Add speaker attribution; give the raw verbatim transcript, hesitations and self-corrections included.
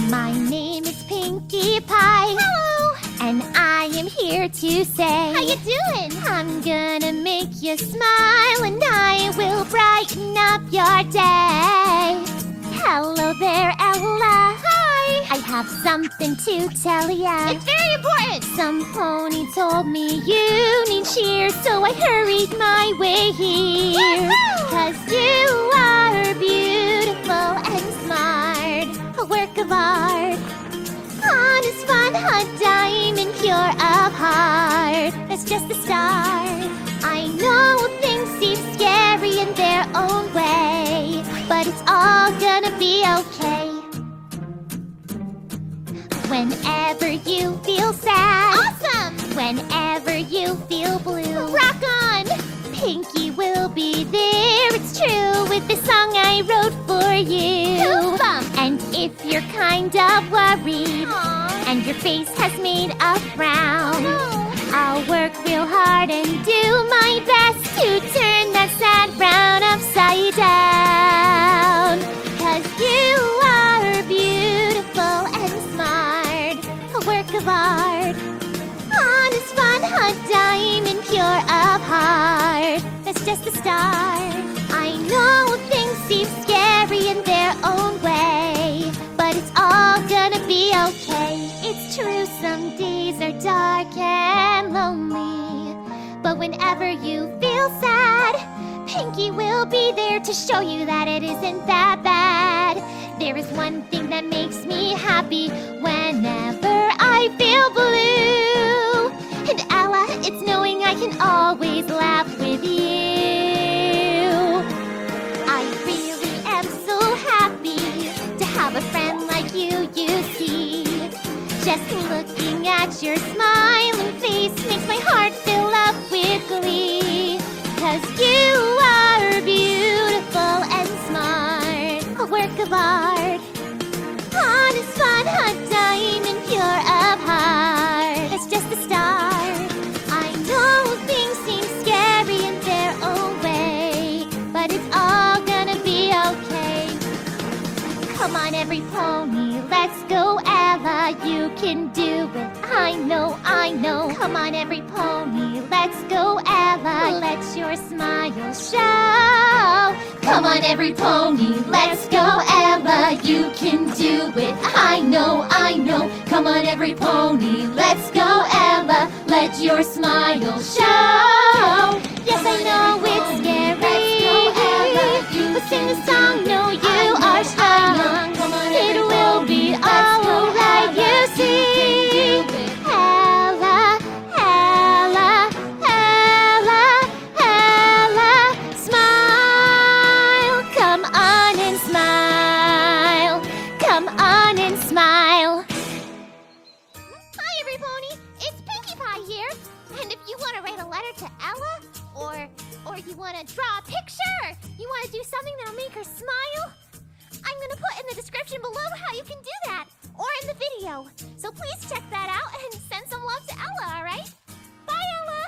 Speaker 1: My name is Pinkie Pie.
Speaker 2: Hello.
Speaker 1: And I am here to say,
Speaker 2: How you doing?
Speaker 1: I'm gonna make you smile and I will brighten up your day. Hello there, Ella.
Speaker 2: Hi.
Speaker 1: I have something to tell ya.
Speaker 2: It's very important.
Speaker 1: Some pony told me you need cheer, so I hurried my way here.
Speaker 2: Woohoo!
Speaker 1: Cause you are beautiful and smart, a work of art. Honest fun, a diamond pure of heart. That's just the start. I know things seem scary in their own way, but it's all gonna be okay. Whenever you feel sad,
Speaker 2: Awesome.
Speaker 1: whenever you feel blue,
Speaker 2: Rock on.
Speaker 1: Pinkie will be there, it's true, with the song I wrote for you.
Speaker 2: Goosebumps.
Speaker 1: And if you're kind of worried,
Speaker 2: Aww.
Speaker 1: and your face has made a frown,
Speaker 2: No.
Speaker 1: I'll work real hard and do my best to turn that sad frown upside down. Cause you are beautiful and smart, a work of art. Honest fun, a diamond pure of heart. That's just the start. I know things seem scary in their own way, but it's all gonna be okay. It's true, some days are dark and lonely, but whenever you feel sad, Pinkie will be there to show you that it isn't that bad. There is one thing that makes me happy whenever I feel blue, and Ella, it's knowing I can always laugh with you. I really am so happy to have a friend like you, you see. Just looking at your smiling face makes my heart fill up with glee. Cause you are beautiful and smart, a work of art. Honest fun, a diamond pure of heart. It's just the start. I know things seem scary in their own way, but it's all gonna be okay. Come on, every pony, let's go, Ella. You can do it. I know, I know. Come on, every pony, let's go, Ella. Let your smile show. Come on, every pony, let's go, Ella. You can do it. I know, I know. Come on, every pony, let's go, Ella. Let your smile show. Yes, I know it's scary. But sing the song, know you are strong. It will be alright, you see. Ella, Ella, Ella, Ella, smile. Come on and smile. Come on and smile.
Speaker 2: Hi, every pony. It's Pinkie Pie here. And if you want to write a letter to Ella, or or you want to draw a picture, you want to do something that'll make her smile, I'm going to put in the description below how you can do that, or in the video. So please check that out and send some love to Ella, all right? Bye, Ella!